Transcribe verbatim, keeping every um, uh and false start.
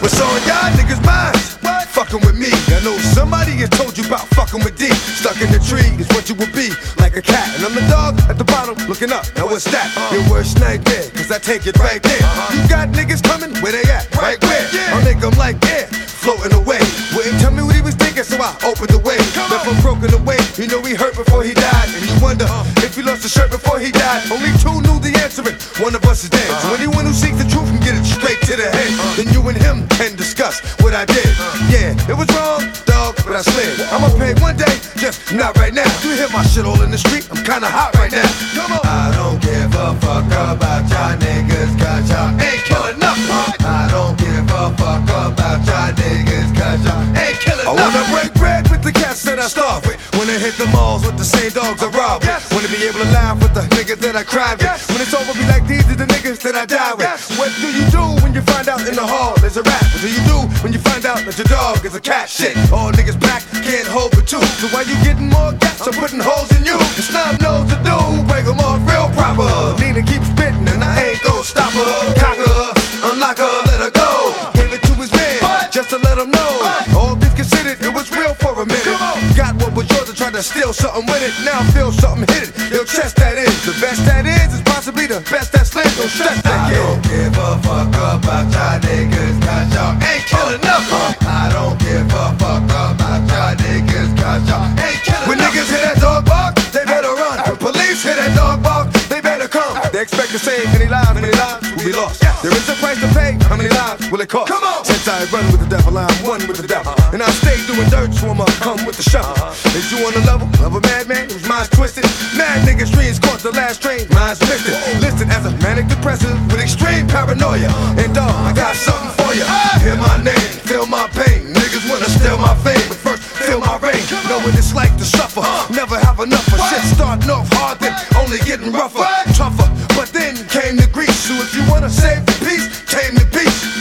What's on y'all niggas' minds? Fucking with me. I know somebody has told you about fucking with D. Stuck in the tree is what you will be, like a cat. And I'm the dog at the bottom, looking up. Now what's that? Your worst nightmare, cause I take it right there. You got niggas coming, where they at? Right where? I'll make them like air, floating away. Wouldn't tell me what he was thinking, so I opened the way. Left him broken away, you know he hurt before he died. And you wonder if he lost a shirt before he died. Only two knew the answer, and one of us is dead. So anyone who seeks the truth can get it straight to the head. Then you and him can discuss what I did. Yeah, it was wrong, dog, but I slid. I'ma pay one day, just not right now. You hear my shit all in the street, I'm kinda hot right now. Come on. I don't give a fuck about y'all niggas, cause y'all ain't killing nothing. I don't give a fuck about y'all niggas, cause y'all ain't killing nothing. I wanna break bread with the cats that I starve with. Wanna hit the malls with the same dogs I rob with. Wanna be able to laugh with the niggas that I cried with. When it's over, be like, these are the niggas that I die with. What do you do when you find out in the hall there's a rap? What do you do when you find out that your dog is a cat? Shit, all niggas back can't hold but two. So why you getting more gas? I'm putting holes in you. The snob knows the do, break them off real proper. Nina keeps spitting and I ain't gon' stop her. Cock her, unlock her, let her go. Gave it to his man, just to let him know. All things considered, it was real for a minute. Got what was yours and tried to steal something with it. Now feel something hit it. Your chest that is, the best that is, is possibly the best that's lit. Don't stress that kid. I don't give a fuck about y'all niggas, cause y'all ain't killing nothing. I don't give a fuck about y'all niggas, cause y'all ain't killing nothing. When niggas hear that dog bark, they better run. When police hear that dog bark, they better come. They expect to save many lives, many lives will be lost. There is a price to pay, how many lives will it cost? Come on. Since I run with the devil, I'm one with the devil. And I stay doing dirt, so I'ma come with the shovel. Is you on the level of a madman whose mind's twisted? Mad niggas' dreams caught the last train, mine's listed. Listed as a manic depressive with extreme paranoia. And dog, I got something for ya. Hear my name, feel my pain. Niggas wanna steal my fame, but first feel my reign. Know what it's like to suffer, never have enough of shit. Starting off hard, then only getting rougher, tougher. But then came the grease. So if you wanna save the peace, tame the beast.